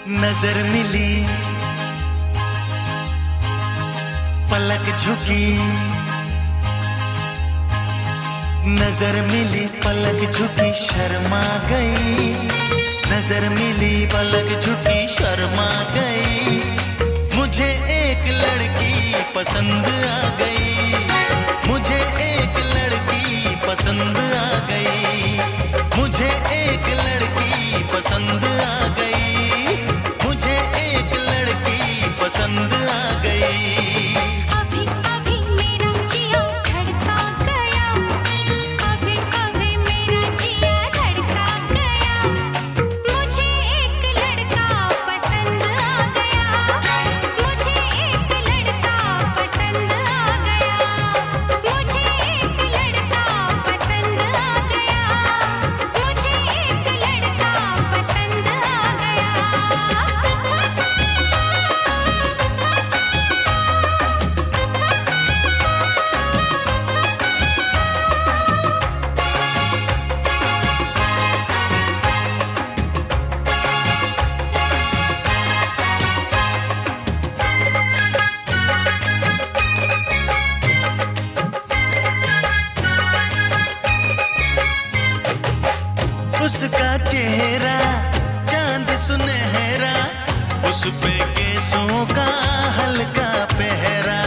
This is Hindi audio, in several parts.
नजर मिली, पलक झुकी, नजर मिली पलक झुकी शर्मा गई, नजर मिली पलक झुकी शर्मा गई। मुझे एक लड़की पसंद आ गई, मुझे एक लड़की पसंद आ गई, मुझे एक लड़की पसंद आ गई, मुझे एक लड़की पसंद आ गई। अभी अभी मेरा जिया धड़का गया, अभी अभी मेरा जिया धड़का गया। मुझे एक लड़का पसंद आ गया, मुझे एक लड़का पसंद आ गया, मुझे एक लड़का पसंद आ गया, मुझे एक लड़का पसंद आ गया। उसका चेहरा चांद सुनहरा, उस पे केसों का हल्का पहरा।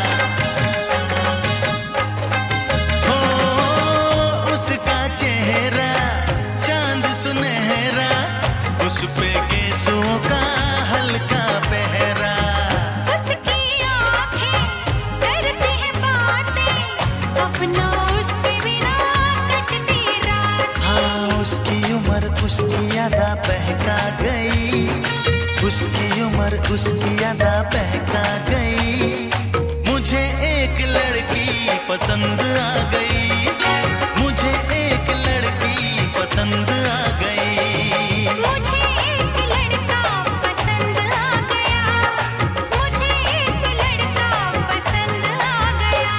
हो उसका चेहरा चांद सुनहरा, उस पे केसों का हल्का पहरा। उसकी आँखें करती हैं बातें, अपना उसके बिना कटती रात। हाँ उसकी उम्र उसकी अदा बहका गई, उसकी उम्र उसकी अदा बहका गई। मुझे एक लड़की पसंद आ गई, मुझे एक लड़की पसंद आ गई। मुझे एक लड़का पसंद आ गया, मुझे एक लड़का पसंद आ गया।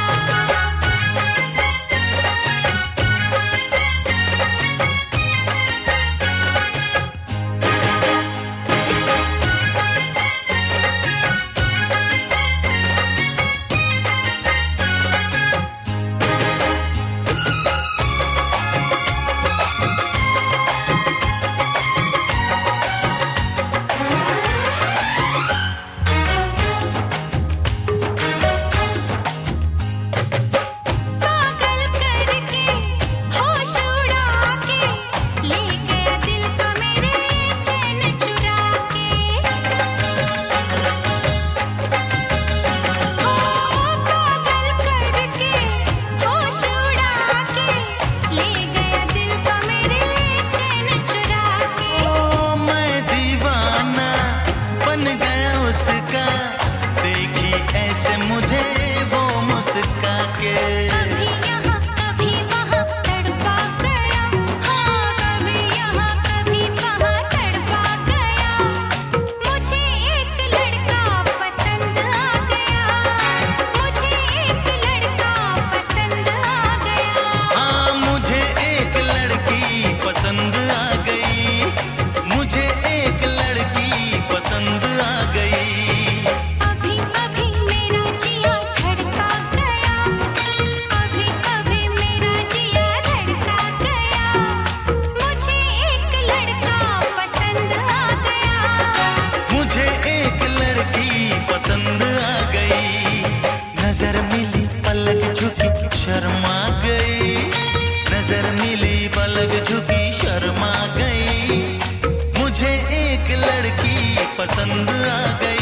पागल करके होश उड़ा के ले गया दिल को मेरे चैन चुरा के। ओ पागल करके होश उड़ा के ले गया दिल को मेरे चैन चुरा के। ओ मैं दीवाना बन गया उसका, देखी ऐसे मुझे वो मुस्का के। कभी यहाँ कभी वहाँ तड़पा गया, हाँ कभी यहाँ कभी वहाँ तड़पा गया। मुझे एक लड़का पसंद आ गया, मुझे एक लड़का पसंद आ गया। हाँ मुझे एक लड़की पसंद आ गई, मुझे एक लड़की पसंद आ गई। अभी अभी मेरा जिया धड़का गया, अभी अभी मेरा जिया धड़का गया। मुझे एक लड़का पसंद आ गया, मुझे एक लड़की पसंद आ गई। नजर मिली पलक झुकी शर्मा गई, नजर मिली पलक झुकी शर्मा गई। मुझे एक लड़की पसंद आ गई।